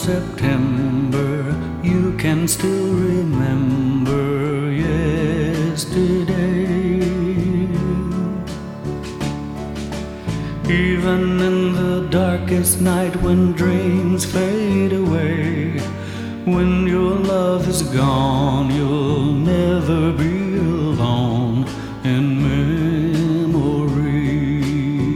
September, you can still remember yesterday. Even in the darkest night, when dreams fade away, when your love is gone, you'll